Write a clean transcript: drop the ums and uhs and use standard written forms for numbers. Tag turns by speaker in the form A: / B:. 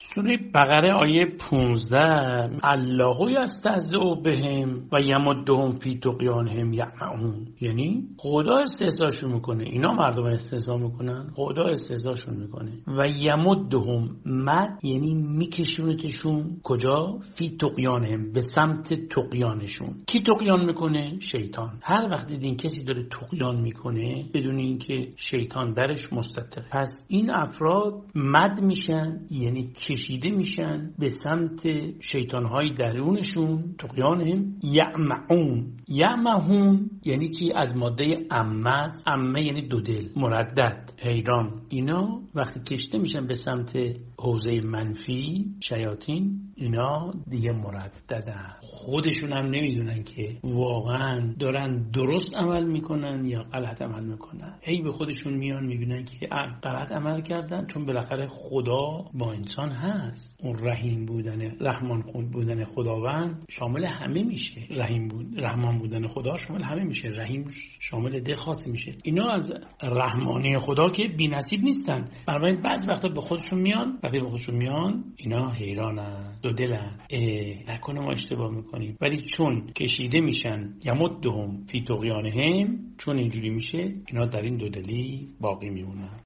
A: سوره بقره آیه 15 الله یستهزئ بهم و یمدهم فی طغیانهم یعمهون، یعنی خدا استهزاشون میکنه، اینا مردم استهزا میکنن، خدا استهزاشون میکنه. و یمدهم مد یعنی میکشونتشون کجا؟ فی طغیانهم، به سمت طغیانشون. کی طغیان میکنه؟ شیطان. هر وقت دیدین کسی داره طغیان میکنه بدون اینکه شیطان درش مستتره، پس این افراد مد میشن، یعنی کشیده میشن به سمت شیطانهای درونشون. طغیانهم یعمهون. یعمهون یعنی چی؟ از ماده عمه. عمه یعنی دو دل، مردد، حیران. اینا وقتی کشیده میشن به سمت حوزه منفی شیاطین، اینا دیگه مرددن، خودشون هم نمیدونن که واقعا دارن درست عمل میکنن یا غلط عمل میکنن. هی به خودشون میان میبینن که غلط عمل کردن، چون بالاخره خدا با انسان هست. اون رحیم بودن، رحمان بودن خداوند شامل همه میشه. رحمان بودن خدا شامل همه میشه، رحیم شامل ده خاص میشه. اینا از رحمانی خدا که بی نصیب نیستن، برای بعضی وقتا به خودشون میان، وقتی به خودشون میان اینا حیرانن، دو دلن، نکنه ما اشتباه میکنیم. ولی چون کشیده میشن یمدهم فی طغیانهم، چون اینجوری میشه اینا در این دو دلی باقی میمونن.